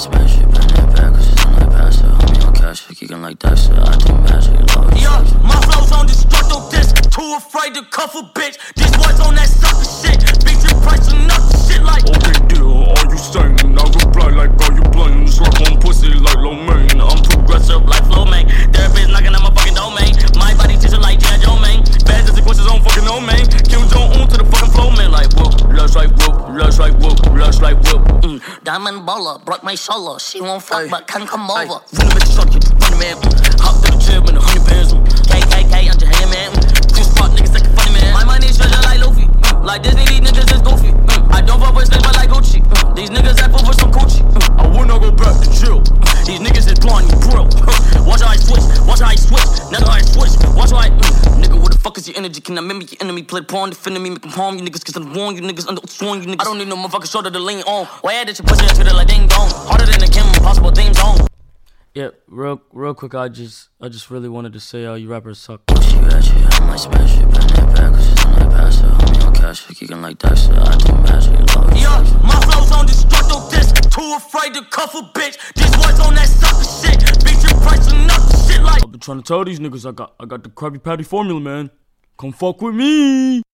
smash it, bend it back, cause it's on like pasta. Homie on cash, kicking like Dexter. I do magic, love it. Yeah, my flow's on destructo disc. Too afraid to cuff a bitch. This boy's on that sucker shit. Bitch, your price enough shit like. Okay, deal, are you saying? I reply like, are you playing? Slap on pussy like low main. I'm Progressive like flow, man. Therapist knocking at my fucking domain. My body teacher like G.I. Joe, man. Bad consequences on fucking no, man. Kim Jong-un to the fucking flow, man. Like, whoop, lush like whoop, lush like whoop, lush like whoop. Diamond baller, broke my shoulder. She won't fuck, but can come over. Run him in the truck, you run man. Hop to the gym in 100 pounds. KKK, I'm your hand, man. Two spot niggas like a funny man. My money is treasure like Luffy. Like Disney, these niggas is goofy. I don't fuck with snakes, but like Gucci. These niggas act over some coochie. I wanna go back to jail. These niggas is blowing you grill. Watch how I switch, watch how I switch. Nigga, I switch, watch how I. Nigga, what the fuck is your energy? Can I mimic your enemy? Play porn, defending me, make them harm you niggas. Cause I'm warn you niggas, undersworn you niggas. I don't need no motherfucking shoulder to lean on. Why add that your pussy into the like ding dong? Harder than a Kim Impossible theme song. Yeah, real quick, I just really wanted to say you rappers suck. She got you, I might smash it, bend it back, cause it's on like pasta. Homie on cash, kicking like Dexter. I do magic, love it. Yeah, my flow's on destructo disc. Too afraid to cuff a bitch. This boy's on that sucker shit. Bitch, your price enough shit like. I've been trying to tell these niggas I got the Krabby Patty formula, man. Come fuck with me.